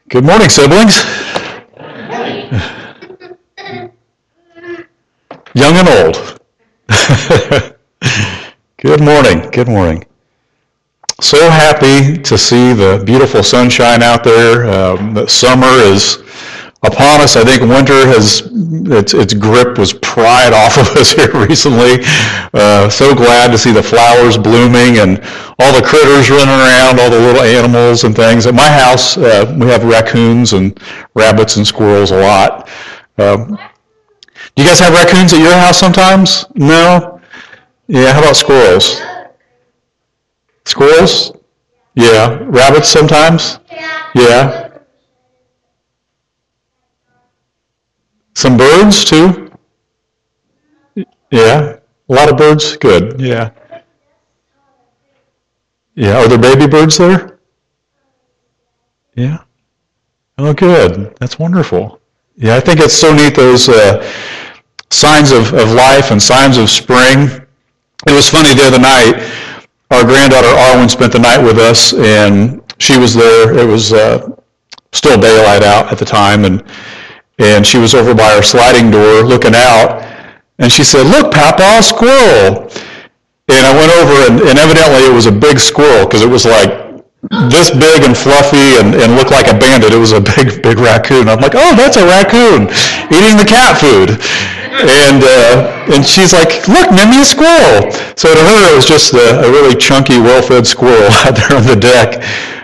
Good morning, siblings. Young and old. Good morning. Good morning. So happy to see the beautiful sunshine out there. Summer is upon us. I think winter has its grip was pried off of us here recently. So glad to see the flowers blooming and all the critters running around, all the little animals and things. At my house, we have raccoons and rabbits and squirrels a lot. Do you guys have raccoons at your house sometimes? No? Yeah, how about squirrels? Squirrels? Yeah. Rabbits sometimes? Yeah. Some birds too? Yeah. A lot of birds? Good. Yeah. Yeah. Are there baby birds there? Yeah. Oh, good. That's wonderful. Yeah, I think it's so neat, those signs of life and signs of spring. It was funny the other night, our granddaughter Arwen spent the night with us, and she was there. It was still daylight out at the time, and she was over by our sliding door looking out, and she said, "Look, Papa, a squirrel." And I went over, and evidently it was a big squirrel, because it was like this big and fluffy and looked like a bandit. It was a big raccoon. I'm like, "Oh, that's a raccoon eating the cat food." And she's like, "Look, Mimi, a squirrel." So to her, it was just a really chunky, well-fed squirrel out there on the deck.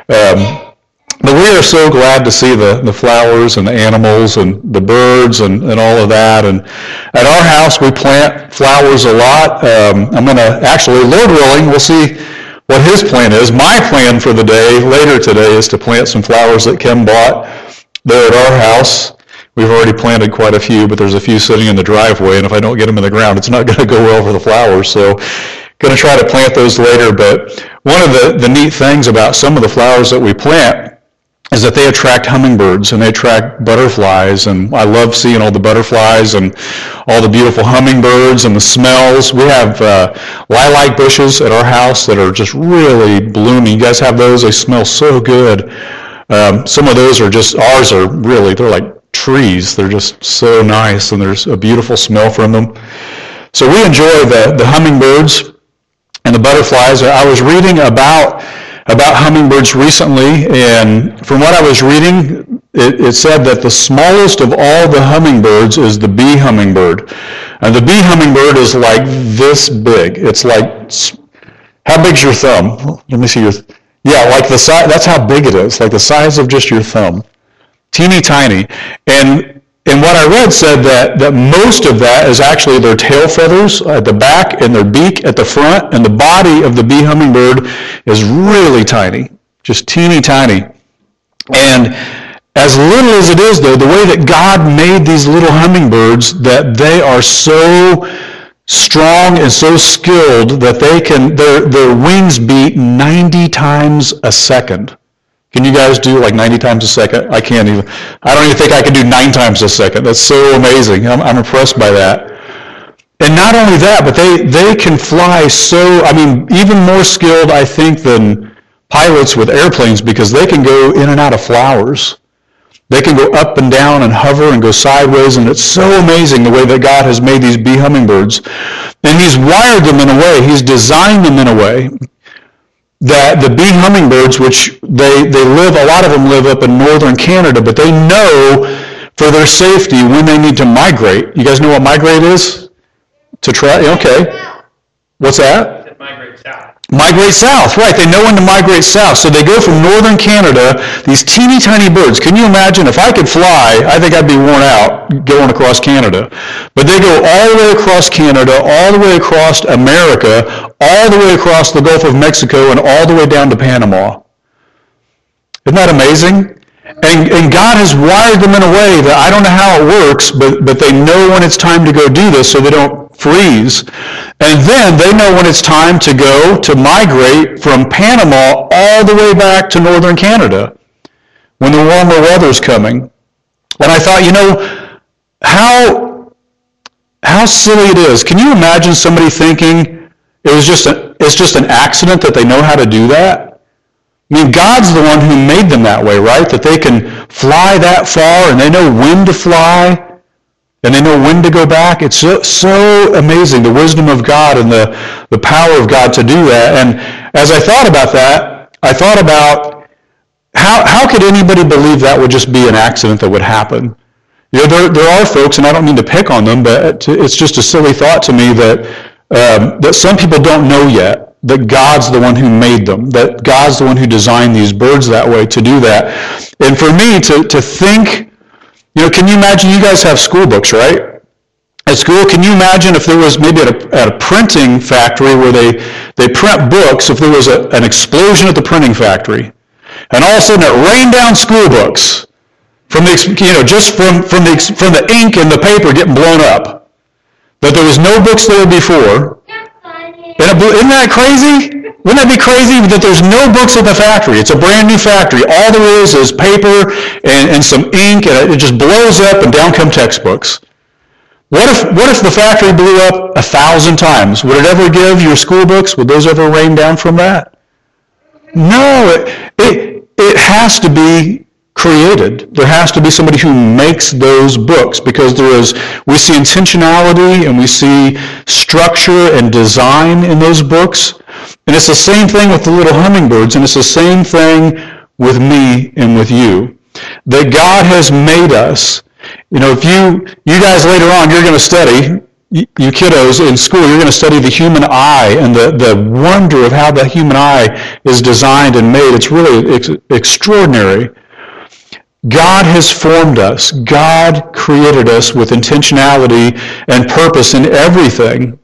But we are so glad to see the flowers and the animals and the birds and all of that. And at our house, we plant flowers a lot. I'm going to actually, Lord willing, we'll see what his plan is. My plan for the day later today is to plant some flowers that Kim bought there at our house. We've already planted quite a few, but there's a few sitting in the driveway, and if I don't get them in the ground, it's not going to go well for the flowers. So going to try to plant those later. But one of the neat things about some of the flowers that we plant is that they attract hummingbirds and they attract butterflies, and I love seeing all the butterflies and all the beautiful hummingbirds and the smells. We have lilac bushes at our house that are just really blooming. You guys have those? They smell so good. Some of those are just, ours are really, they're like trees. They're just so nice, and there's a beautiful smell from them. So we enjoy the hummingbirds and the butterflies. I was reading about hummingbirds recently, and from what I was reading, it said that the smallest of all the hummingbirds is the bee hummingbird. And the bee hummingbird is like this big. It's like, how big's your thumb? Let me see your, yeah, like the size, that's how big it is, like the size of just your thumb. Teeny tiny. And what I read said that most of that is actually their tail feathers at the back and their beak at the front, and the body of the bee hummingbird is really tiny, just teeny tiny. And as little as it is, though, the way that God made these little hummingbirds, that they are so strong and so skilled that they can, their wings beat 90 times a second. Can you guys do like 90 times a second? I can't even. I don't even think I can do 9 times a second. That's so amazing. I'm impressed by that. And not only that, but they can fly so, I mean, even more skilled, I think, than pilots with airplanes, because they can go in and out of flowers. They can go up and down and hover and go sideways, and it's so amazing the way that God has made these bee hummingbirds. And he's wired them in a way, he's designed them in a way that the bee hummingbirds, which they live, a lot of them live up in northern Canada, but they know for their safety when they need to migrate. You guys know what migrate is? To try, okay. What's that? Migrate south. Migrate south, right. They know when to migrate south. So they go from northern Canada, these teeny tiny birds. Can you imagine? If I could fly, I think I'd be worn out going across Canada. But they go all the way across Canada, all the way across America, all the way across the Gulf of Mexico, and all the way down to Panama. Isn't that amazing? And God has wired them in a way that I don't know how it works, but they know when it's time to go do this so they don't freeze. And then they know when it's time to go to migrate from Panama all the way back to northern Canada when the warmer weather's coming. And I thought, you know, how silly it is. Can you imagine somebody thinking it's just an accident that they know how to do that? I mean, God's the one who made them that way, right? That they can fly that far, and they know when to fly, and they know when to go back. It's so amazing, the wisdom of God and the power of God to do that. And as I thought about that, I thought about how could anybody believe that would just be an accident that would happen? You know, there are folks, and I don't mean to pick on them, but it's just a silly thought to me that some people don't know yet that God's the one who made them, that God's the one who designed these birds that way to do that. And for me to think, you know, can you imagine, you guys have school books, right? At school, can you imagine if there was maybe at a printing factory where they print books, if there was an explosion at the printing factory, and all of a sudden it rained down school books from the, you know, just from the ink and the paper getting blown up, that there was no books there before. Isn't that crazy? Wouldn't that be crazy that there's no books at the factory? It's a brand new factory. All there is paper and some ink, and it just blows up, and down come textbooks. What if the factory blew up 1,000 times? Would it ever give your school books? Would those ever rain down from that? No, it has to be created. There has to be somebody who makes those books, because we see intentionality and we see structure and design in those books. And it's the same thing with the little hummingbirds, and it's the same thing with me and with you. That God has made us. You know, if you guys later on, you're going to study, you kiddos in school, you're going to study the human eye and the wonder of how the human eye is designed and made. It's really extraordinary. God has formed us. God created us with intentionality and purpose in everything.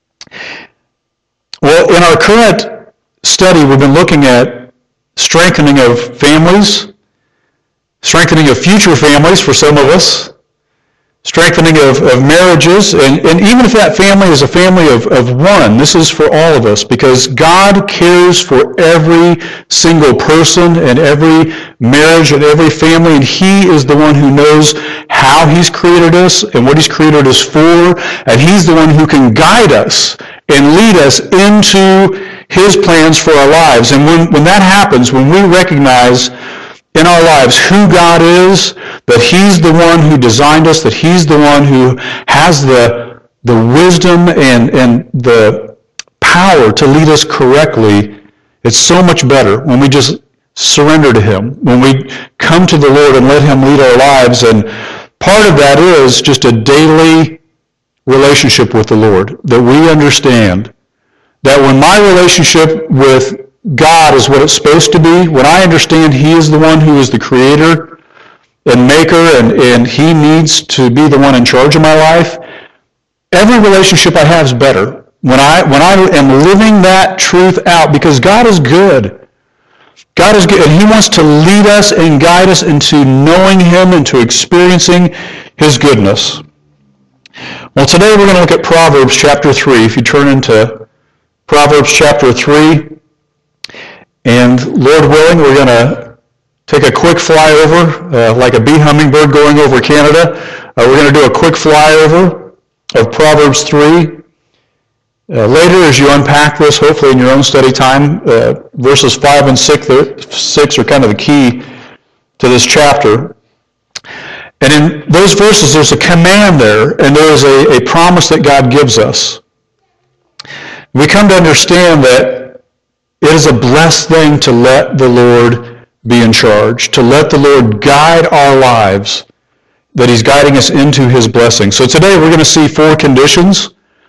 Well, in our current study, we've been looking at strengthening of families, strengthening of future families for some of us, strengthening of marriages, and even if that family is a family of one, this is for all of us, because God cares for every single person and every marriage and every family, and He is the one who knows how He's created us and what He's created us for, and He's the one who can guide us and lead us into His plans for our lives. And when that happens, when we recognize in our lives who God is, that He's the one who designed us, that He's the one who has the wisdom and the power to lead us correctly, it's so much better when we just surrender to Him, when we come to the Lord and let Him lead our lives. And part of that is just a daily relationship with the Lord, that we understand that when my relationship with God is what it's supposed to be, when I understand He is the one who is the creator and maker, and He needs to be the one in charge of my life, every relationship I have is better. When I am living that truth out, because God is good. God is good, and He wants to lead us and guide us into knowing Him and to experiencing His goodness. Well, today we're going to look at Proverbs chapter 3. If you turn into Proverbs chapter 3, and Lord willing, we're going to take a quick flyover, like a bee hummingbird going over Canada. We're going to do a quick flyover of Proverbs 3. Later, as you unpack this, hopefully in your own study time, verses 5 and 6 are kind of the key to this chapter. And in those verses, there's a command there, and there is a promise that God gives us. We come to understand that it is a blessed thing to let the Lord be in charge, to let the Lord guide our lives, that He's guiding us into His blessing. So today we're going to see four conditions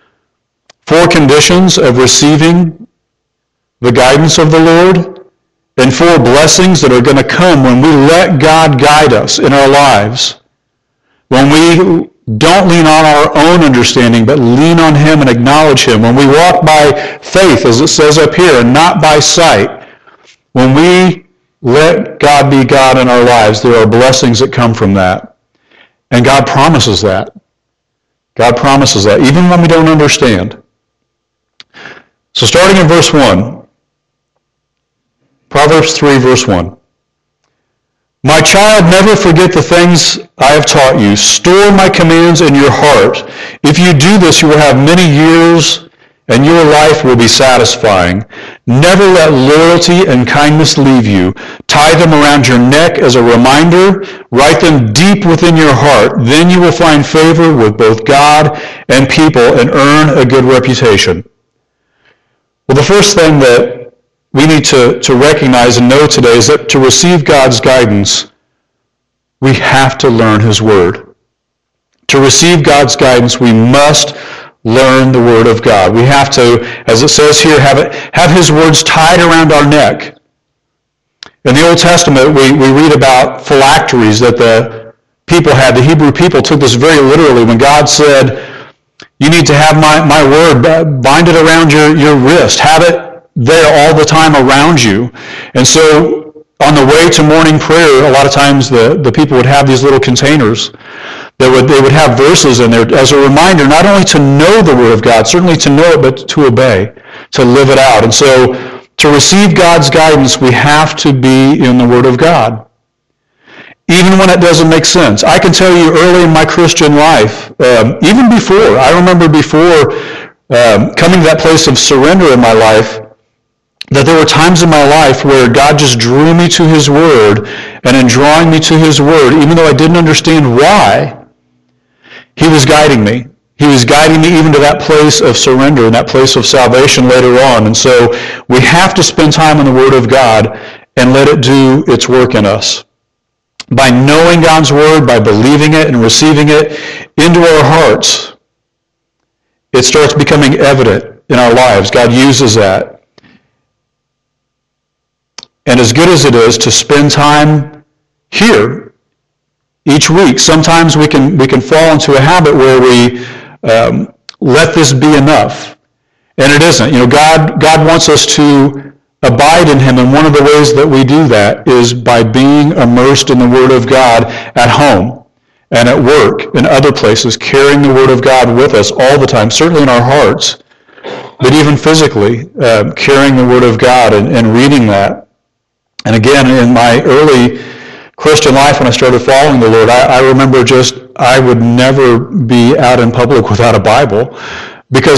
of receiving the guidance of the Lord, and four blessings that are going to come when we let God guide us in our lives. When we don't lean on our own understanding, but lean on Him and acknowledge Him. When we walk by faith, as it says up here, and not by sight. When we let God be God in our lives, there are blessings that come from that. And God promises that. God promises that, even when we don't understand. So starting in verse 1, Proverbs 3, verse 1. My child, never forget the things I have taught you. Store my commands in your heart. If you do this, you will have many years, and your life will be satisfying. Never let loyalty and kindness leave you. Tie them around your neck as a reminder. Write them deep within your heart. Then you will find favor with both God and people and earn a good reputation. Well, the first thing that we need to recognize and know today is that to receive God's guidance, we have to learn His Word. To receive God's guidance, we must learn the Word of God. We have to, as it says here, have His words tied around our neck. In the Old Testament, we read about phylacteries that the people had. The Hebrew people took this very literally. When God said, you need to have my word, bind it around your wrist, have it there all the time around you. And so on the way to morning prayer, a lot of times the people would have these little containers. They would have verses in there as a reminder, not only to know the Word of God, certainly to know it, but to obey, to live it out. And so to receive God's guidance, we have to be in the Word of God. Even when it doesn't make sense. I can tell you early in my Christian life, even before, I remember before coming to that place of surrender in my life, that there were times in my life where God just drew me to His Word, and in drawing me to His Word, even though I didn't understand why, He was guiding me. He was guiding me even to that place of surrender and that place of salvation later on. And so we have to spend time in the Word of God and let it do its work in us. By knowing God's Word, by believing it and receiving it into our hearts, it starts becoming evident in our lives. God uses that. And as good as it is to spend time here each week, sometimes we can fall into a habit where we let this be enough. And it isn't. You know, God wants us to abide in Him, and one of the ways that we do that is by being immersed in the Word of God at home and at work and other places, carrying the Word of God with us all the time, certainly in our hearts, but even physically, carrying the Word of God and reading that. And again, in my early Christian life, when I started following the Lord, I remember I would never be out in public without a Bible, because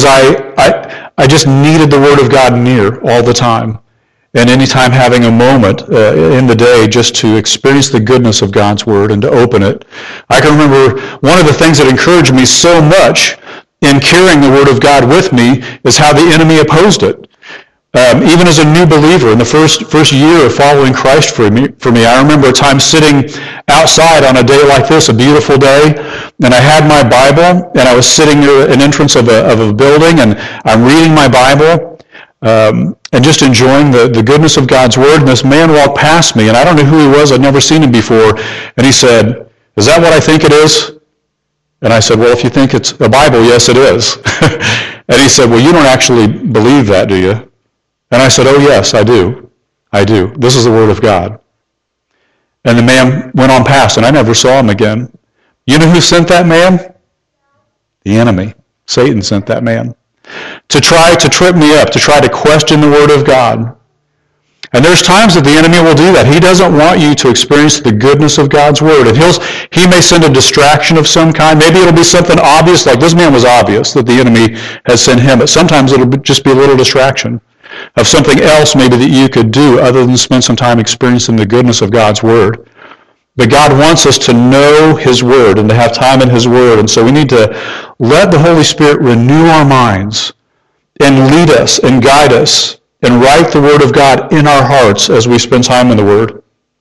I just needed the Word of God near all the time. And anytime having a moment in the day just to experience the goodness of God's Word and to open it. I can remember one of the things that encouraged me so much in carrying the Word of God with me is how the enemy opposed it. Even as a new believer, in the first year of following Christ for me, I remember a time sitting outside on a day like this, a beautiful day, and I had my Bible, and I was sitting near an entrance of a building, and I'm reading my Bible, and just enjoying the goodness of God's Word, and this man walked past me, and I don't know who he was, I'd never seen him before, and he said, "Is that what I think it is?" And I said, "Well, if you think it's a Bible, yes, it is." And he said, "Well, you don't actually believe that, do you?" And I said, "Oh, yes, I do. I do. This is the Word of God." And the man went on past, and I never saw him again. You know who sent that man? The enemy. Satan sent that man to try to trip me up, to try to question the Word of God. And there's times that the enemy will do that. He doesn't want you to experience the goodness of God's Word. And he may send a distraction of some kind. Maybe it'll be something obvious, like this man was obvious that the enemy has sent him. But sometimes it'll just be a little distraction of something else maybe that you could do other than spend some time experiencing the goodness of God's Word. But God wants us to know His Word and to have time in His Word. And so we need to let the Holy Spirit renew our minds and lead us and guide us and write the Word of God in our hearts as we spend time in the Word.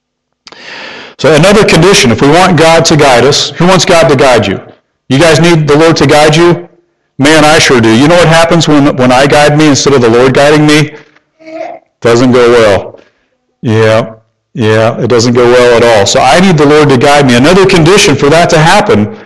So another condition, if we want God to guide us, who wants God to guide you? You guys need the Lord to guide you? Man, I sure do. You know what happens when I guide me instead of the Lord guiding me? Doesn't go well. Yeah, it doesn't go well at all. So I need the Lord to guide me. Another condition for that to happen,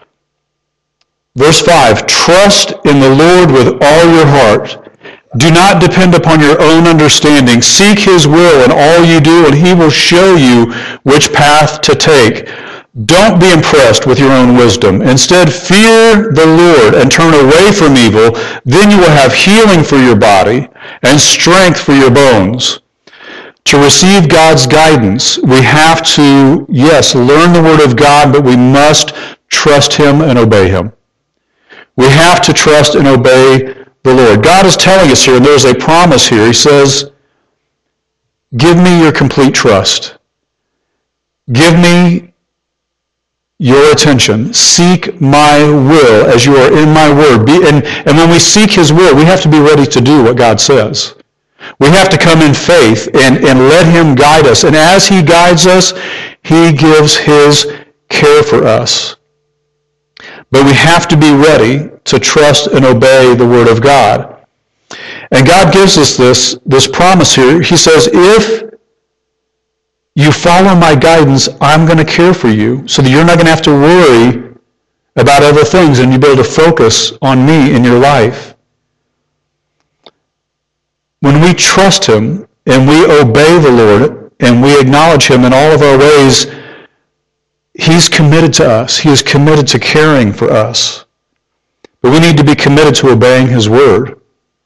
verse 5, trust in the Lord with all your heart. Do not depend upon your own understanding. Seek His will in all you do, and He will show you which path to take. Don't be impressed with your own wisdom. Instead, fear the Lord and turn away from evil. Then you will have healing for your body and strength for your bones. To receive God's guidance, we have to, yes, learn the Word of God, but we must trust Him and obey Him. We have to trust and obey the Lord. God is telling us here, and there's a promise here. He says, give me your complete trust. Give me your attention. Seek my will as you are in my word. And when we seek his will, we have to be ready to do what God says. We have to come in faith and let him guide us. And as he guides us, he gives his care for us. But we have to be ready to trust and obey the word of God. And God gives us this promise here. He says, if you follow my guidance, I'm going to care for you so that you're not going to have to worry about other things and you'll be able to focus on me in your life. When we trust him and we obey the Lord and we acknowledge him in all of our ways, he's committed to us. He is committed to caring for us. But we need to be committed to obeying his word.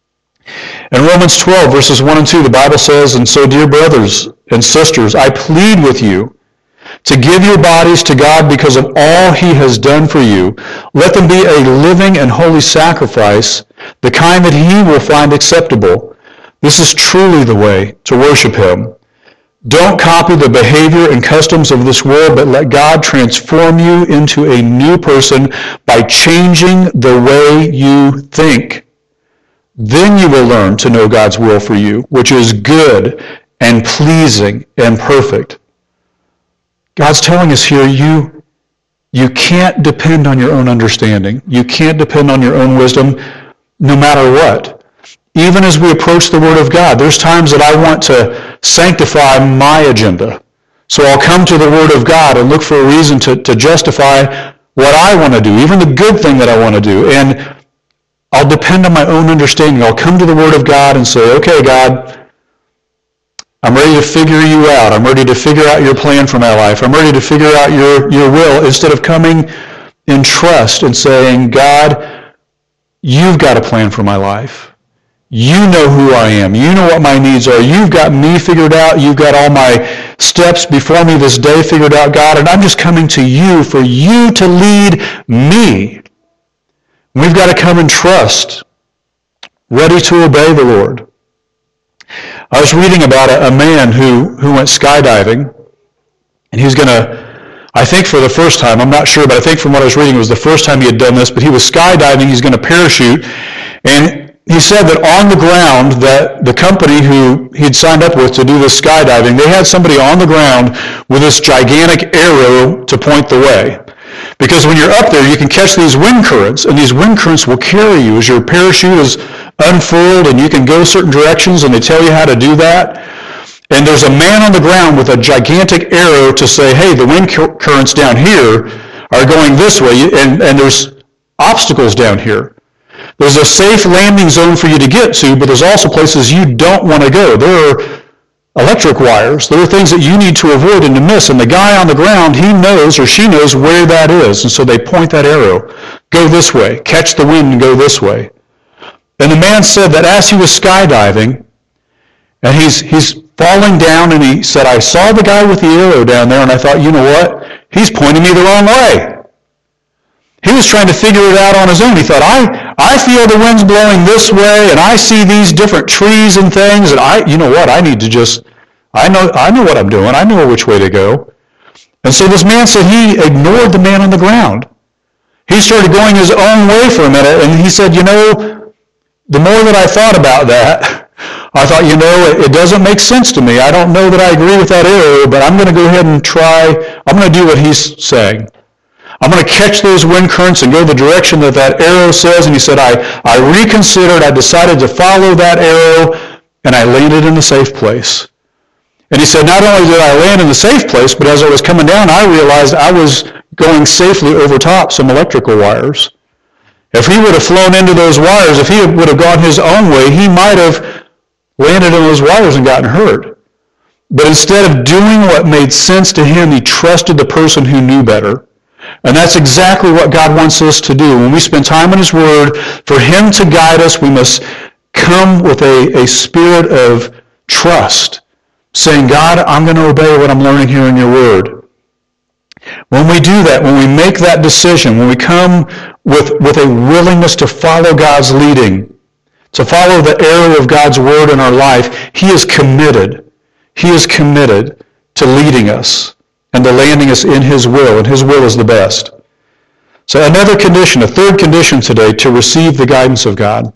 In Romans 12, verses 1 and 2, the Bible says, and so, dear brothers and sisters, I plead with you to give your bodies to God because of all he has done for you. Let them be a living and holy sacrifice, the kind that he will find acceptable. This is truly the way to worship him. Don't copy the behavior and customs of this world, but let God transform you into a new person by changing the way you think. Then you will learn to know God's will for you, which is good and pleasing and perfect. God's telling us here, you can't depend on your own understanding. You can't depend on your own wisdom, no matter what. Even as we approach the Word of God, there's times that I want to sanctify my agenda. So I'll come to the Word of God and look for a reason to justify what I want to do, even the good thing that I want to do. And I'll depend on my own understanding. I'll come to the Word of God and say, okay, God, I'm ready to figure you out. I'm ready to figure out your plan for my life. I'm ready to figure out your will, instead of coming in trust and saying, God, you've got a plan for my life. You know who I am. You know what my needs are. You've got me figured out. You've got all my steps before me this day figured out, God, and I'm just coming to you for you to lead me. We've got to come in trust, ready to obey the Lord. I was reading about a man who went skydiving, and he was going to, I think for the first time, I'm not sure, but I think from what I was reading, it was the first time he had done this, but he was skydiving, he's going to parachute, and he said that on the ground, that the company who he'd signed up with to do this skydiving, they had somebody on the ground with this gigantic arrow to point the way. Because when you're up there, you can catch these wind currents, and these wind currents will carry you as your parachute is unfurled, and you can go certain directions, and they tell you how to do that. And there's a man on the ground with a gigantic arrow to say, hey, the wind currents down here are going this way, and there's obstacles down here. There's a safe landing zone for you to get to, but there's also places you don't want to go. There are electric wires. There are things that you need to avoid and to miss. And the guy on the ground, he knows or she knows where that is. And so they point that arrow. Go this way. Catch the wind and go this way. And the man said that as he was skydiving, and he's falling down, and he said, I saw the guy with the arrow down there, and I thought, you know what? He's pointing me the wrong way. He was trying to figure it out on his own. He thought, I feel the wind's blowing this way, and I see these different trees and things, and you know what? I need to just, I know what I'm doing. I know which way to go. And so this man said he ignored the man on the ground. He started going his own way for a minute, and he said, you know, the more that I thought about that, I thought, you know, it doesn't make sense to me. I don't know that I agree with that arrow, but I'm going to go ahead and try. I'm going to do what he's saying. I'm going to catch those wind currents and go the direction that arrow says. And he said, I reconsidered. I decided to follow that arrow, and I landed in a safe place. And he said, not only did I land in the safe place, but as I was coming down, I realized I was going safely over top some electrical wires. If he would have flown into those wires, if he would have gone his own way, he might have landed in those wires and gotten hurt. But instead of doing what made sense to him, he trusted the person who knew better. And that's exactly what God wants us to do. When we spend time in his word, for him to guide us, we must come with a spirit of trust, saying, God, I'm going to obey what I'm learning here in your word. When we do that, when we make that decision, when we come with a willingness to follow God's leading, to follow the arrow of God's word in our life, he is committed. He is committed to leading us and to landing us in his will, and his will is the best. So another condition, a third condition today, to receive the guidance of God.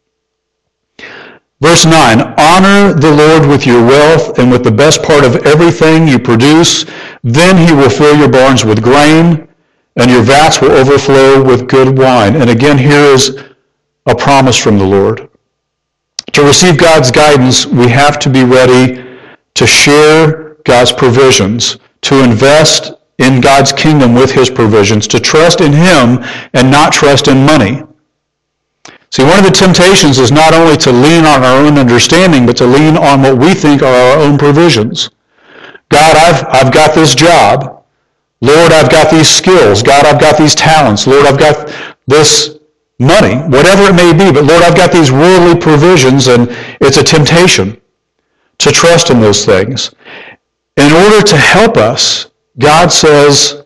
Verse 9, honor the Lord with your wealth and with the best part of everything you produce. Then he will fill your barns with grain, and your vats will overflow with good wine. And again, here is a promise from the Lord. To receive God's guidance, we have to be ready to share God's provisions, to invest in God's kingdom with his provisions, to trust in him and not trust in money. See, one of the temptations is not only to lean on our own understanding, but to lean on what we think are our own provisions. God, I've got this job. Lord, I've got these skills. God, I've got these talents. Lord, I've got this money, whatever it may be. But Lord, I've got these worldly provisions, and it's a temptation to trust in those things. In order to help us, God says,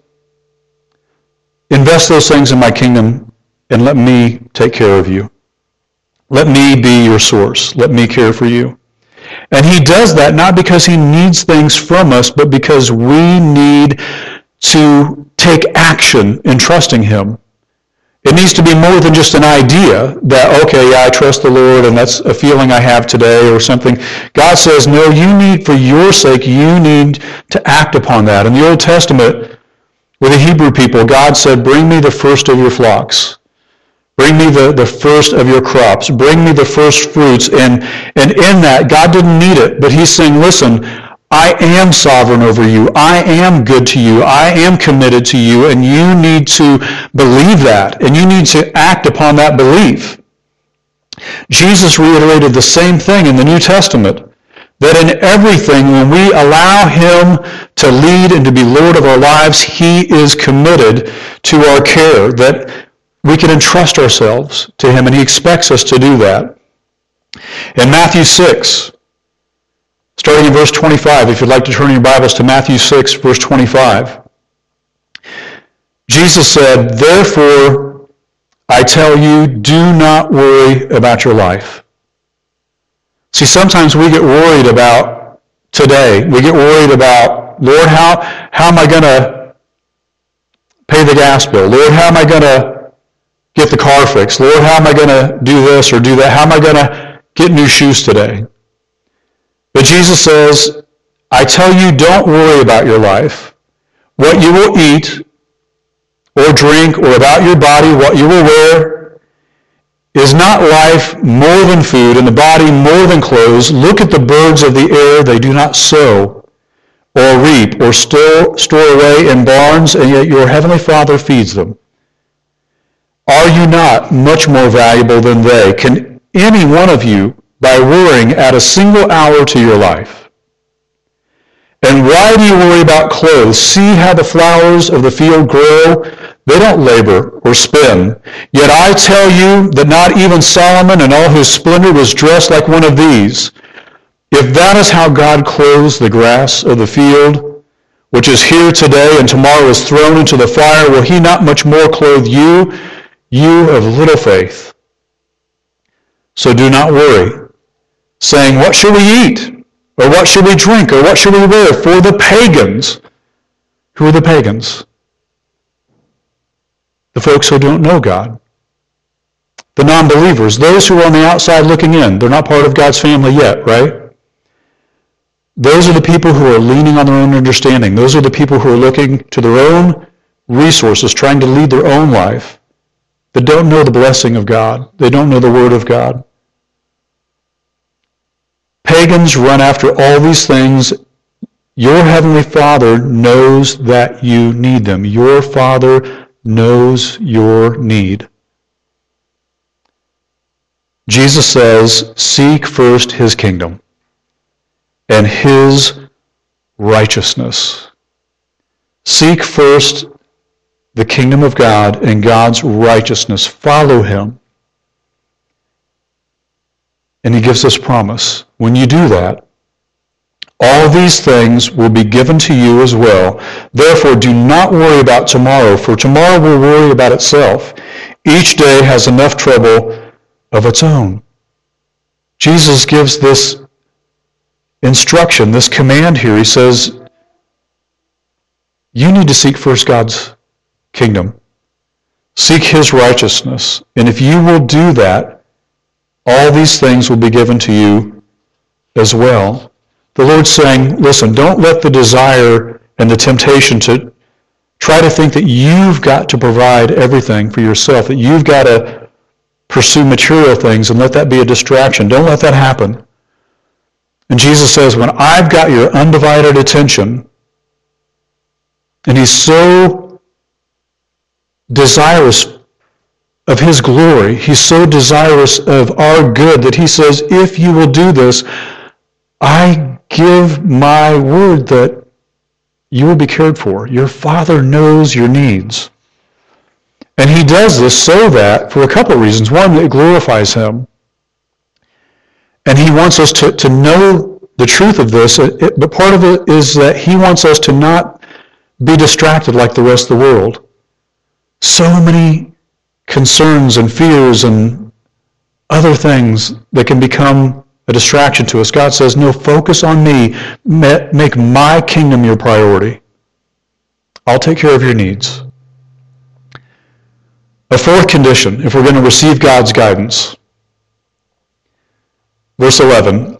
invest those things in my kingdom and let me take care of you. Let me be your source. Let me care for you. And he does that not because he needs things from us, but because we need to take action in trusting him. It needs to be more than just an idea that, okay, yeah, I trust the Lord and that's a feeling I have today or something. God says, no, you need, for your sake, you need to act upon that. In the Old Testament, with the Hebrew people, God said, bring me the first of your flocks. Bring me the first of your crops. Bring me the first fruits. And in that, God didn't need it, but he's saying, listen, I am sovereign over you. I am good to you. I am committed to you, and you need to believe that, and you need to act upon that belief. Jesus reiterated the same thing in the New Testament, that in everything, when we allow him to lead and to be Lord of our lives, he is committed to our care, that we can entrust ourselves to him, and he expects us to do that. In Matthew 6, starting in verse 25, if you'd like to turn your Bibles to Matthew 6, verse 25, Jesus said, therefore, I tell you, do not worry about your life. See, sometimes we get worried about today. We get worried about, Lord, how am I going to pay the gas bill? Lord, how am I going to get the car fixed? Lord, how am I going to do this or do that? How am I going to get new shoes today? But Jesus says, I tell you, don't worry about your life, what you will eat or drink, or about your body, what you will wear. Is not life more than food, and the body more than clothes? Look at the birds of the air. They do not sow or reap or store away in barns, and yet your heavenly Father feeds them. Are you not much more valuable than they? Can any one of you, by worrying, add a single hour to your life? And why do you worry about clothes? See how the flowers of the field grow? They don't labor or spin. Yet I tell you that not even Solomon in all his splendor was dressed like one of these. If that is how God clothes the grass of the field, which is here today and tomorrow is thrown into the fire, will he not much more clothe you, you of little faith? So do not worry, saying, what shall we eat? Or what shall we drink? Or what shall we wear? For the pagans. Who are the pagans? The folks who don't know God. The non-believers. Those who are on the outside looking in. They're not part of God's family yet, right? Those are the people who are leaning on their own understanding. Those are the people who are looking to their own resources, trying to lead their own life, that don't know the blessing of God. They don't know the Word of God. Pagans run after all these things. Your Heavenly Father knows that you need them. Your Father knows your need. Jesus says, seek first his kingdom and his righteousness. Seek first the kingdom of God and God's righteousness. Follow him. And he gives us promise. When you do that, all these things will be given to you as well. Therefore, do not worry about tomorrow, for tomorrow will worry about itself. Each day has enough trouble of its own. Jesus gives this instruction, this command here. He says, you need to seek first God's kingdom. Seek his righteousness. And if you will do that, all these things will be given to you as well. The Lord's saying, listen, don't let the desire and the temptation to try to think that you've got to provide everything for yourself, that you've got to pursue material things and let that be a distraction. Don't let that happen. And Jesus says, when I've got your undivided attention, and he's so desirous of his glory, he's so desirous of our good that he says, if you will do this, I give my word that you will be cared for. Your Father knows your needs. And he does this so that, for a couple of reasons. One, it glorifies him. And he wants us to know the truth of this, but part of it is that he wants us to not be distracted like the rest of the world. So many concerns and fears and other things that can become a distraction to us. God says, no, focus on me. Make my kingdom your priority. I'll take care of your needs. A fourth condition, if we're going to receive God's guidance. Verse 11,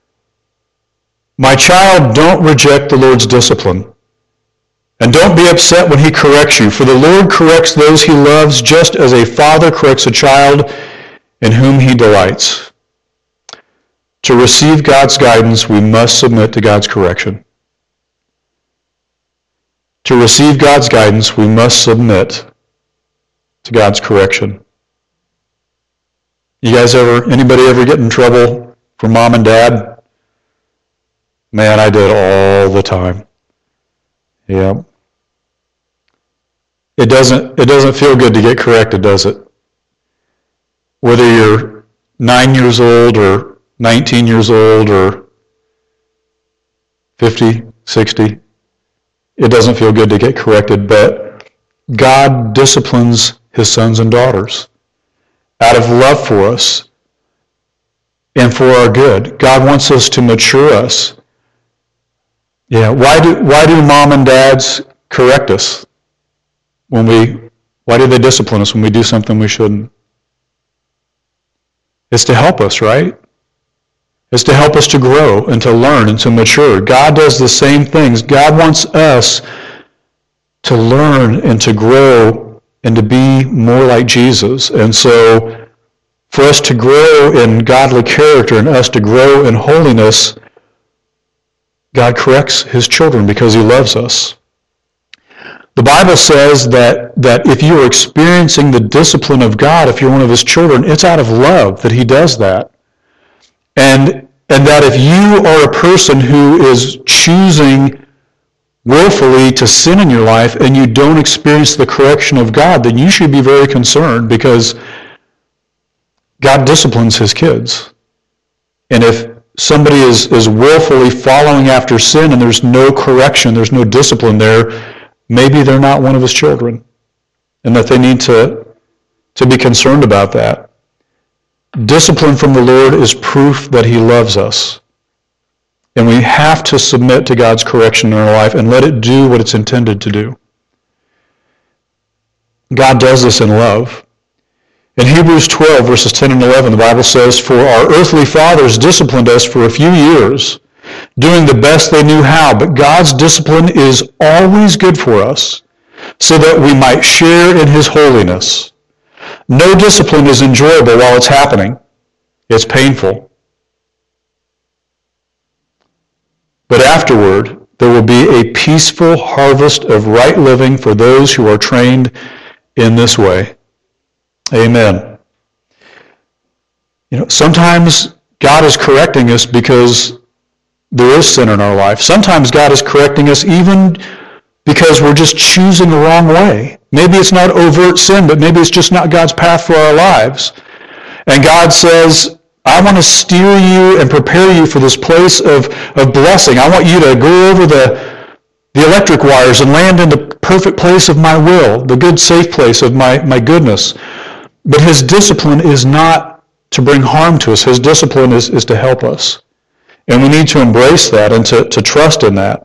my child, don't reject the Lord's discipline, and don't be upset when he corrects you, for the Lord corrects those he loves just as a father corrects a child in whom he delights. To receive God's guidance, we must submit to God's correction. To receive God's guidance, we must submit to God's correction. Anybody ever get in trouble from mom and dad? Man, I did all the time. Yeah. It doesn't feel good to get corrected, does it? Whether you're 9 years old or 19 years old or 50, 60, it doesn't feel good to get corrected, but God disciplines his sons and daughters out of love for us and for our good. God wants us to mature us. Yeah, why do mom and dads correct us why do they discipline us when we do something we shouldn't? It's to help us, right? It's to help us to grow and to learn and to mature. God does the same things. God wants us to learn and to grow and to be more like Jesus. And so for us to grow in godly character and us to grow in holiness, God corrects his children because he loves us. The Bible says that if you are experiencing the discipline of God, if you're one of his children, it's out of love that he does that. And that if you are a person who is choosing willfully to sin in your life and you don't experience the correction of God, then you should be very concerned because God disciplines his kids. And if somebody is willfully following after sin and there's no correction, there's no discipline there, maybe they're not one of his children, and that they need to be concerned about that. Discipline from the Lord is proof that he loves us. And we have to submit to God's correction in our life and let it do what it's intended to do. God does this in love. In Hebrews 12, verses 10 and 11, the Bible says, for our earthly fathers disciplined us for a few years, doing the best they knew how, but God's discipline is always good for us, so that we might share in his holiness. No discipline is enjoyable while it's happening. It's painful. But afterward, there will be a peaceful harvest of right living for those who are trained in this way. Amen. Sometimes God is correcting us because there is sin in our life. Sometimes God is correcting us even because we're just choosing the wrong way. Maybe it's not overt sin, but maybe it's just not God's path for our lives. And God says, I want to steer you and prepare you for this place of blessing. I want you to go over the electric wires and land in the perfect place of my will, the good, safe place of my goodness. But his discipline is not to bring harm to us. His discipline is to help us. And we need to embrace that and to trust in that.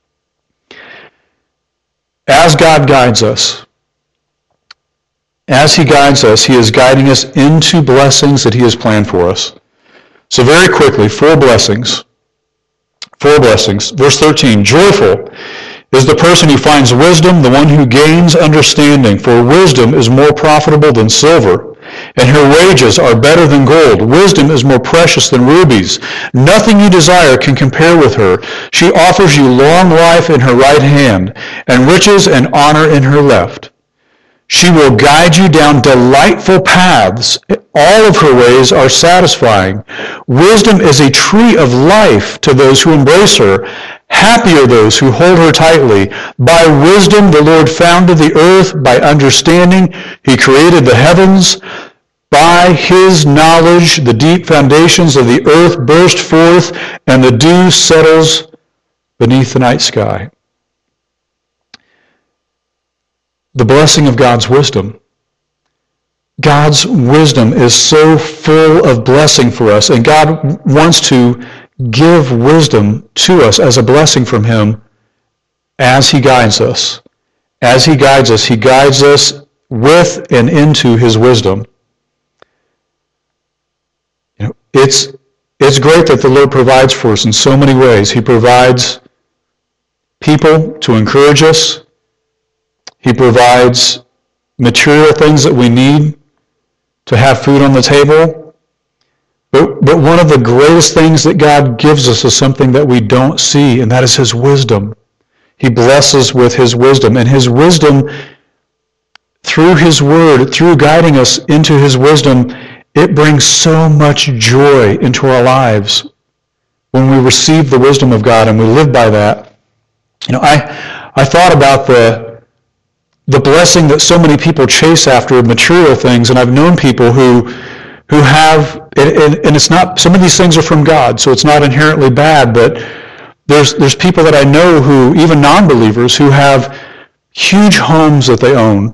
As God guides us, as he guides us, he is guiding us into blessings that he has planned for us. So very quickly, 4 blessings. 4 blessings. Verse 13, joyful is the person who finds wisdom, the one who gains understanding. For wisdom is more profitable than silver, and her wages are better than gold. Wisdom is more precious than rubies. Nothing you desire can compare with her. She offers you long life in her right hand, and riches and honor in her left. She will guide you down delightful paths. All of her ways are satisfying. Wisdom is a tree of life to those who embrace her. Happy are those who hold her tightly. By wisdom the Lord founded the earth. By understanding he created the heavens. By his knowledge the deep foundations of the earth burst forth, and the dew settles beneath the night sky. The blessing of God's wisdom. God's wisdom is so full of blessing for us, and God wants to give wisdom to us as a blessing from him as he guides us. As he guides us with and into his wisdom. You know, it's great that the Lord provides for us in so many ways. He provides people to encourage us. He provides material things that we need to have food on the table. But one of the greatest things that God gives us is something that we don't see, and that is his wisdom. He blesses with his wisdom. And his wisdom, through his word, through guiding us into his wisdom, it brings so much joy into our lives when we receive the wisdom of God and we live by that. You know, I thought about the blessing that so many people chase after material things, and I've known people who have, and it's not, some of these things are from God, so it's not inherently bad, but there's people that I know who, even non-believers, who have huge homes that they own,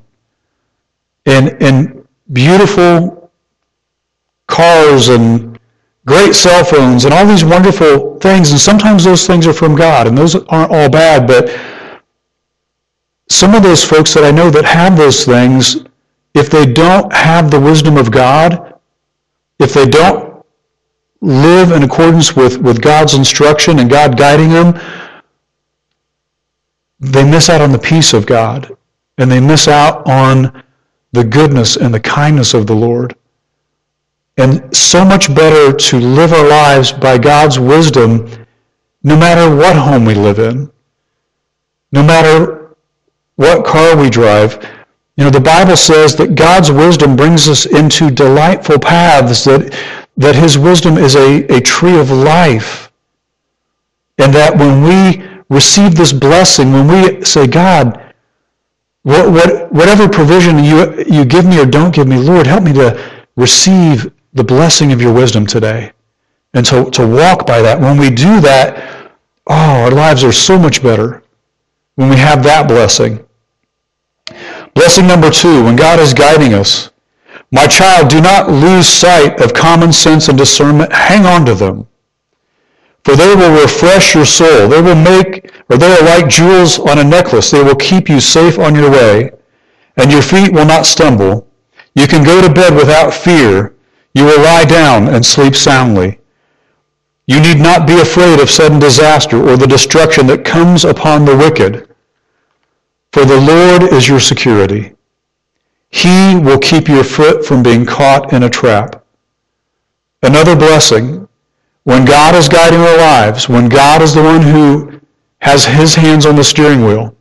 and beautiful cars and great cell phones and all these wonderful things, and sometimes those things are from God, and those aren't all bad, but some of those folks that I know that have those things, if they don't have the wisdom of God, if they don't live in accordance with God's instruction and God guiding them, they miss out on the peace of God, and they miss out on the goodness and the kindness of the Lord. And so much better to live our lives by God's wisdom, no matter what home we live in, no matter what car we drive. You know, the Bible says that God's wisdom brings us into delightful paths, that his wisdom is a tree of life. And that when we receive this blessing, when we say, God, whatever provision you give me or don't give me, Lord, help me to receive the blessing of your wisdom today. And to walk by that. When we do that, our lives are so much better when we have that blessing. Blessing number 2, when God is guiding us. My child, do not lose sight of common sense and discernment. Hang on to them, for they will refresh your soul. They are like jewels on a necklace. They will keep you safe on your way, and your feet will not stumble. You can go to bed without fear. You will lie down and sleep soundly. You need not be afraid of sudden disaster or the destruction that comes upon the wicked. For the Lord is your security. He will keep your foot from being caught in a trap. Another blessing, when God is guiding our lives, when God is the one who has his hands on the steering wheel,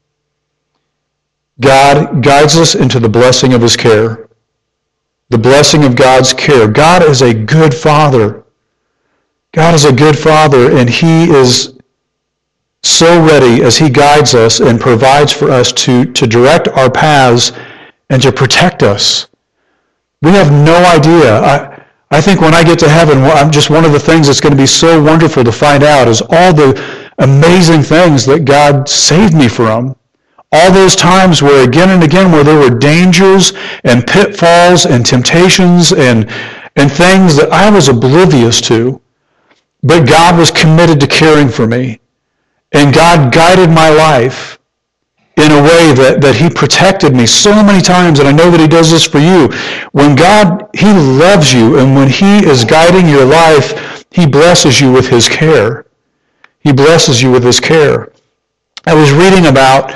God guides us into the blessing of his care. The blessing of God's care. God is a good Father. God is a good Father, and he is so ready as he guides us and provides for us to direct our paths and to protect us. We have no idea. I think when I get to heaven, just one of the things that's going to be so wonderful to find out is all the amazing things that God saved me from. All those times where again and again where there were dangers and pitfalls and temptations and and things that I was oblivious to, but God was committed to caring for me. And God guided my life in a way that he protected me so many times, and I know that he does this for you. When God, he loves you, and when he is guiding your life, he blesses you with his care. He blesses you with his care. I was reading about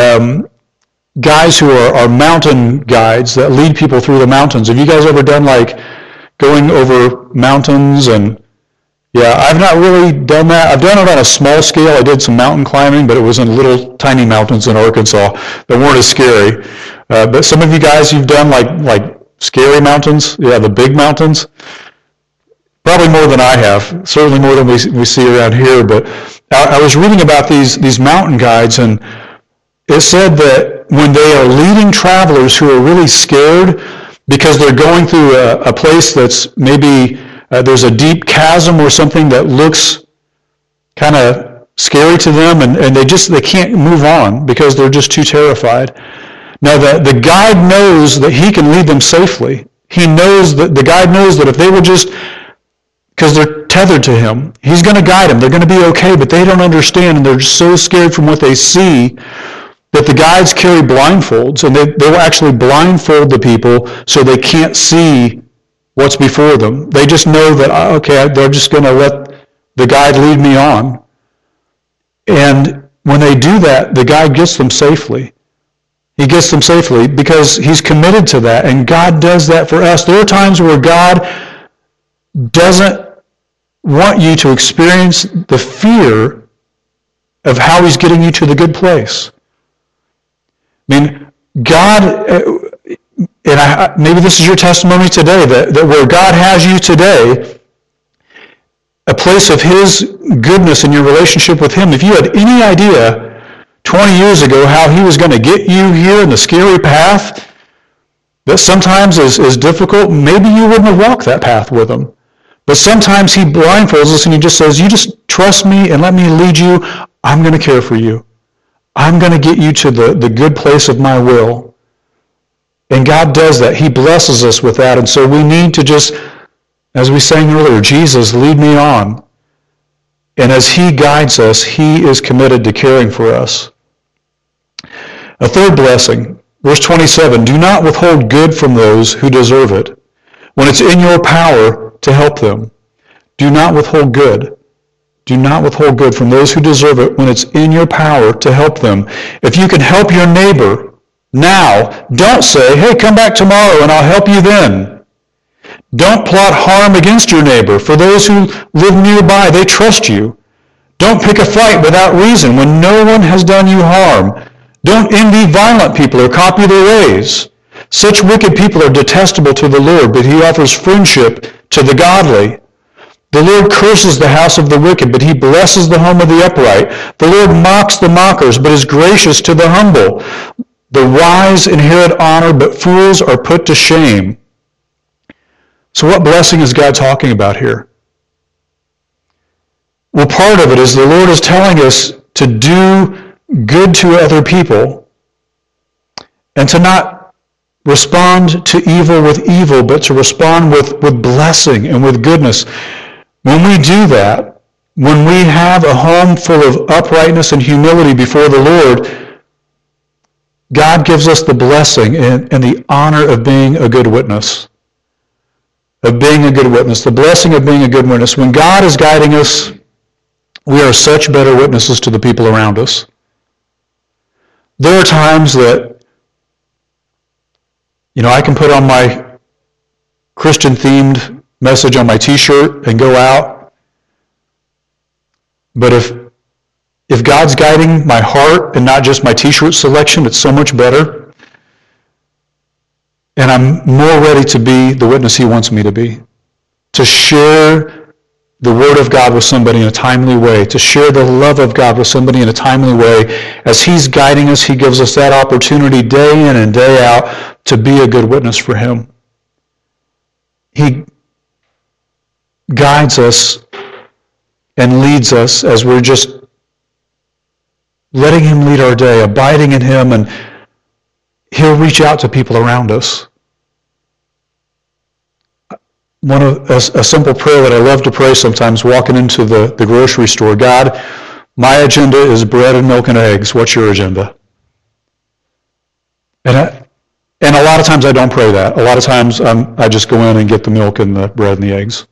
guys who are mountain guides that lead people through the mountains. Have you guys ever done like going over mountains? And yeah, I've not really done that. I've done it on a small scale. I did some mountain climbing, but it was in little tiny mountains in Arkansas that weren't as scary. But some of you guys, you've done like scary mountains. Yeah, the big mountains. Probably more than I have. Certainly more than we see around here. But I was reading about these mountain guides, and it said that when they are leading travelers who are really scared because they're going through a place that's maybe there's a deep chasm or something that looks kind of scary to them, and they can't move on because they're just too terrified. Now the guide knows that he can lead them safely. He knows that the guide knows that if they will just, because they're tethered to him, he's going to guide them. They're going to be okay, but they don't understand, and they're so scared from what they see that the guides carry blindfolds, and they will actually blindfold the people so they can't see what's before them. They just know that, okay, they're just going to let the guide lead me on. And when they do that, the guide gets them safely. He gets them safely because he's committed to that, and God does that for us. There are times where God doesn't want you to experience the fear of how he's getting you to the good place. I mean, God, and maybe this is your testimony today, that where God has you today, a place of his goodness in your relationship with him, if you had any idea 20 years ago how he was going to get you here in the scary path that sometimes is difficult, maybe you wouldn't have walked that path with him. But sometimes he blindfolds us and he just says, you just trust me and let me lead you. I'm going to care for you. I'm going to get you to the good place of my will. And God does that. He blesses us with that. And so we need to just, as we sang earlier, Jesus, lead me on. And as he guides us, he is committed to caring for us. A third blessing, verse 27, do not withhold good from those who deserve it when it's in your power to help them. Do not withhold good. Do not withhold good from those who deserve it when it's in your power to help them. If you can help your neighbor now, don't say, hey, come back tomorrow and I'll help you then. Don't plot harm against your neighbor. For those who live nearby, they trust you. Don't pick a fight without reason when no one has done you harm. Don't envy violent people or copy their ways. Such wicked people are detestable to the Lord, but he offers friendship to the godly. The Lord curses the house of the wicked, but he blesses the home of the upright. The Lord mocks the mockers, but is gracious to the humble. The wise inherit honor, but fools are put to shame. So what blessing is God talking about here? Well, part of it is the Lord is telling us to do good to other people and to not respond to evil with evil, but to respond with blessing and with goodness. When we do that, when we have a home full of uprightness and humility before the Lord, God gives us the blessing and the honor of being a good witness. Of being a good witness. The blessing of being a good witness. When God is guiding us, we are such better witnesses to the people around us. There are times that, I can put on my Christian-themed message on my t-shirt and go out. But if God's guiding my heart and not just my t-shirt selection, it's so much better. And I'm more ready to be the witness he wants me to be. To share the Word of God with somebody in a timely way. To share the love of God with somebody in a timely way. As he's guiding us, he gives us that opportunity day in and day out to be a good witness for him. He guides us and leads us as we're just letting him lead our day, abiding in him, and he'll reach out to people around us. a simple prayer that I love to pray sometimes walking into the grocery store. God, my agenda is bread and milk and eggs. What's your agenda? And a lot of times I don't pray that. A lot of times I just go in and get the milk and the bread and the eggs.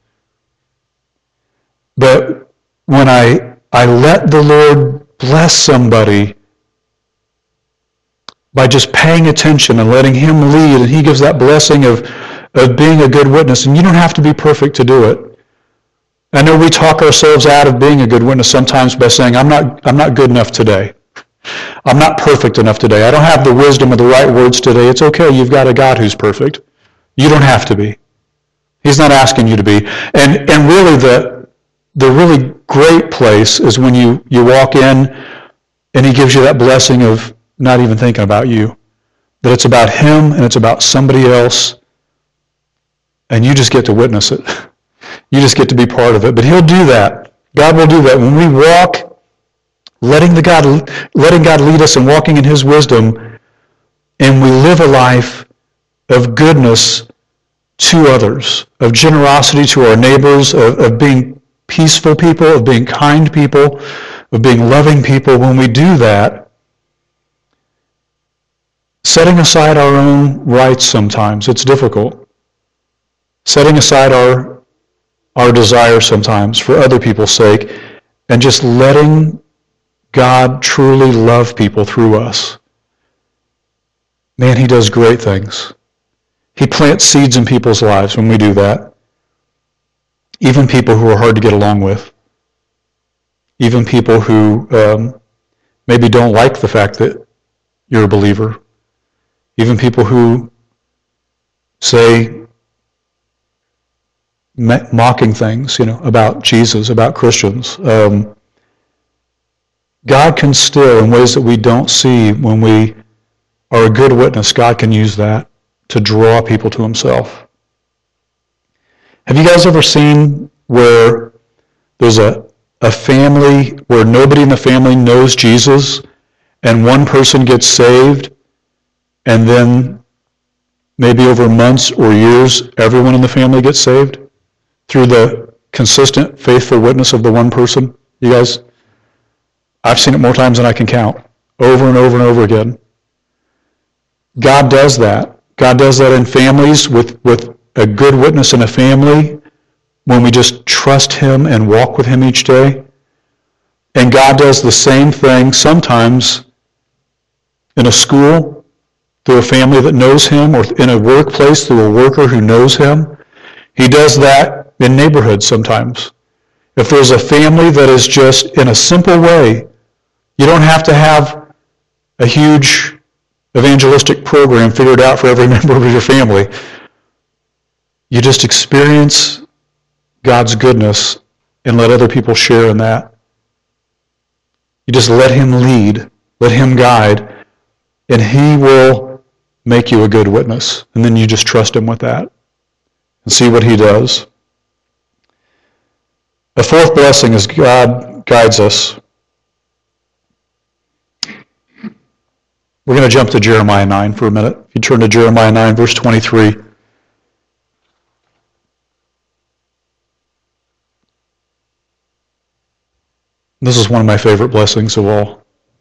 But when I let the Lord bless somebody by just paying attention and letting Him lead, and He gives that blessing of being a good witness, and you don't have to be perfect to do it. I know we talk ourselves out of being a good witness sometimes by saying, I'm not good enough today. I'm not perfect enough today. I don't have the wisdom or the right words today. It's okay. You've got a God who's perfect. You don't have to be. He's not asking you to be. And really the really great place is when you walk in and He gives you that blessing of not even thinking about you. That it's about Him and it's about somebody else. And you just get to witness it. You just get to be part of it. But He'll do that. God will do that. When we walk letting God lead us and walking in His wisdom, and we live a life of goodness to others, of generosity to our neighbors, of being peaceful people, of being kind people, of being loving people. When we do that, setting aside our own rights sometimes, it's difficult. Setting aside our desires sometimes for other people's sake, and just letting God truly love people through us. Man, He does great things. He plants seeds in people's lives when we do that. Even people who are hard to get along with. Even people who maybe don't like the fact that you're a believer. Even people who say mocking things, about Jesus, about Christians. God can still, in ways that we don't see, when we are a good witness, God can use that to draw people to Himself. Have you guys ever seen where there's a family where nobody in the family knows Jesus, and one person gets saved, and then maybe over months or years, everyone in the family gets saved through the consistent, faithful witness of the one person? You guys? I've seen it more times than I can count, over and over and over again. God does that. God does that in families with a good witness in a family when we just trust Him and walk with Him each day. And God does the same thing sometimes in a school through a family that knows Him, or in a workplace through a worker who knows Him. He does that in neighborhoods sometimes. If there's a family that is just in a simple way, you don't have to have a huge evangelistic program figured out for every member of your family. You just experience God's goodness and let other people share in that. You just let Him lead, let Him guide, and He will make you a good witness. And then you just trust Him with that and see what He does. The fourth blessing is God guides us. We're going to jump to Jeremiah 9 for a minute. If you turn to Jeremiah 9, verse 23. This is one of my favorite blessings of all.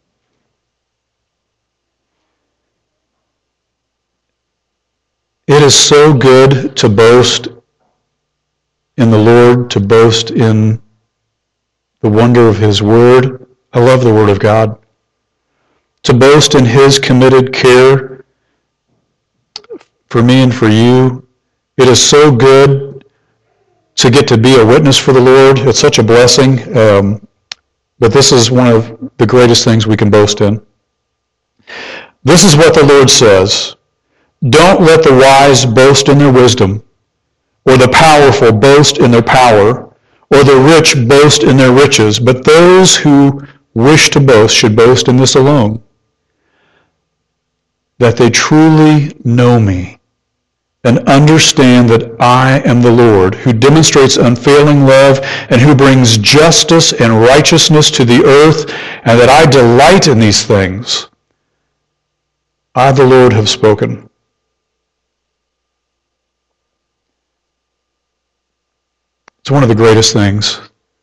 It is so good to boast in the Lord, to boast in the wonder of His Word. I love the Word of God. To boast in His committed care for me and for you. It is so good to get to be a witness for the Lord. It's such a blessing. But this is one of the greatest things we can boast in. This is what the Lord says. Don't let the wise boast in their wisdom, or the powerful boast in their power, or the rich boast in their riches, but those who wish to boast should boast in this alone, that they truly know me and understand that I am the Lord, who demonstrates unfailing love and who brings justice and righteousness to the earth, and that I delight in these things. I, the Lord, have spoken. It's one of the greatest things.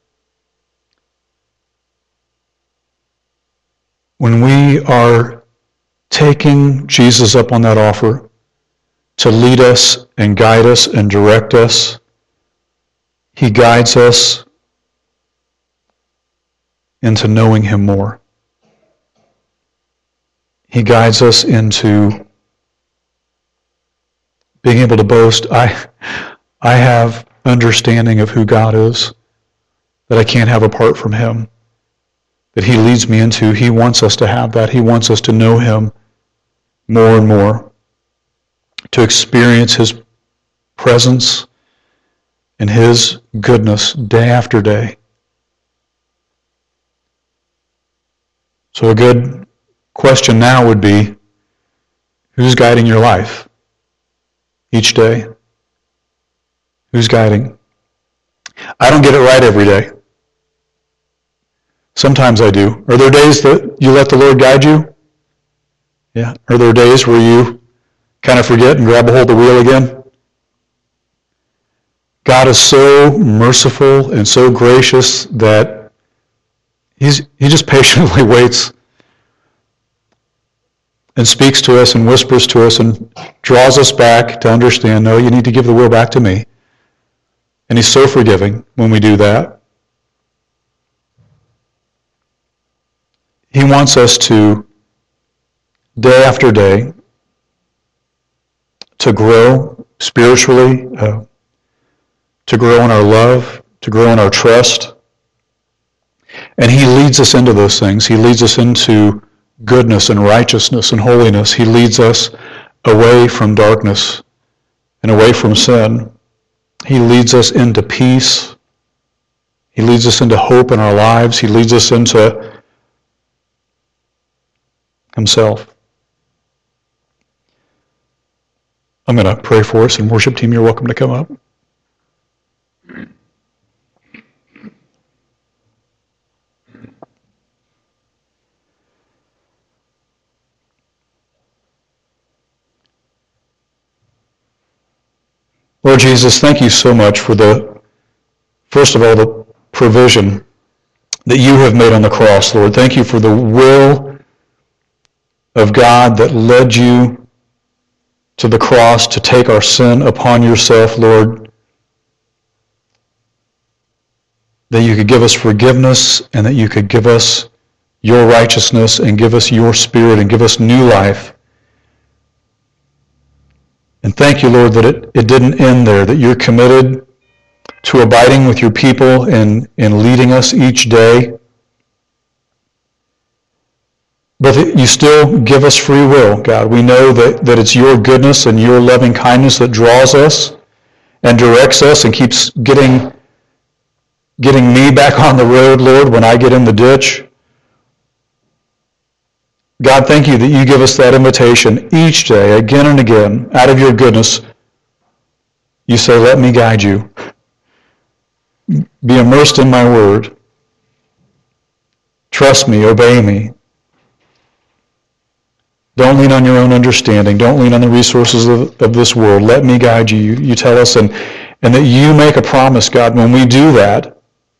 When we are taking Jesus up on that offer to lead us and guide us and direct us, he guides us into knowing him more. He guides us into being able to boast, I have understanding of who God is that I can't have apart from him, that he leads me into. He wants us to have that. He wants us to know him more and more, to experience his presence and his goodness day after day. So a good question now would be, who's guiding your life each day? Who's guiding? I don't get it right every day. Sometimes I do. Are there days that you let the Lord guide you? Yeah. Are there days where you kind of forget and grab a hold of the wheel again? God is so merciful and so gracious that he just patiently waits and speaks to us and whispers to us and draws us back to understand, no, you need to give the wheel back to me. And he's so forgiving when we do that. He wants us to, day after day, to grow spiritually, to grow in our love, to grow in our trust. And he leads us into those things. He leads us into goodness and righteousness and holiness. He leads us away from darkness and away from sin. He leads us into peace. He leads us into hope in our lives. He leads us into himself. I'm going to pray for us, and worship team, you're welcome to come up. Lord Jesus, thank you so much for first of all, the provision that you have made on the cross, Lord. Thank you for the will of God that led you to the cross to take our sin upon yourself, Lord, that you could give us forgiveness and that you could give us your righteousness and give us your spirit and give us new life. And thank you, Lord, that it didn't end there, that you're committed to abiding with your people and leading us each day. But that you still give us free will, God. We know that it's your goodness and your loving kindness that draws us and directs us and keeps getting me back on the road, Lord, when I get in the ditch. God, thank you that you give us that invitation each day, again and again, out of your goodness. You say, let me guide you. Be immersed in my word. Trust me, obey me. Don't lean on your own understanding. Don't lean on the resources of this world. Let me guide you. You tell us, and that you make a promise, God, when we do that,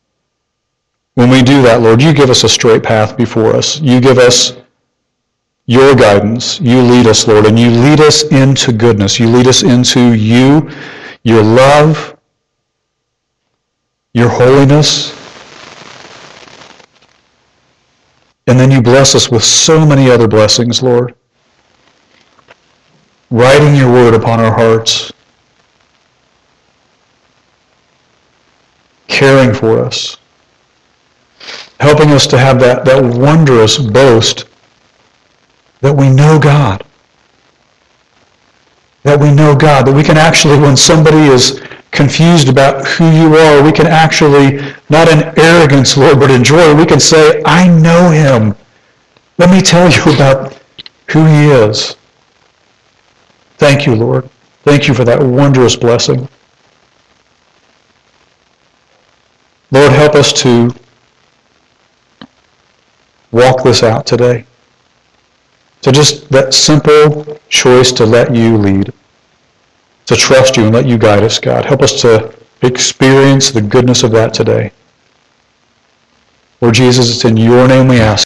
Lord, you give us a straight path before us. You give us your guidance. You lead us, Lord, and you lead us into goodness. You lead us into you, your love, your holiness. And then you bless us with so many other blessings, Lord. Writing your word upon our hearts. Caring for us. Helping us to have that wondrous boast that we know God. That we know God. That we can actually, when somebody is confused about who you are, we can actually, not in arrogance, Lord, but in joy, we can say, I know him. Let me tell you about who he is. Thank you, Lord. Thank you for that wondrous blessing. Lord, help us to walk this out today. So just that simple choice to let you lead, to trust you and let you guide us, God. Help us to experience the goodness of that today. Lord Jesus, it's in your name we ask.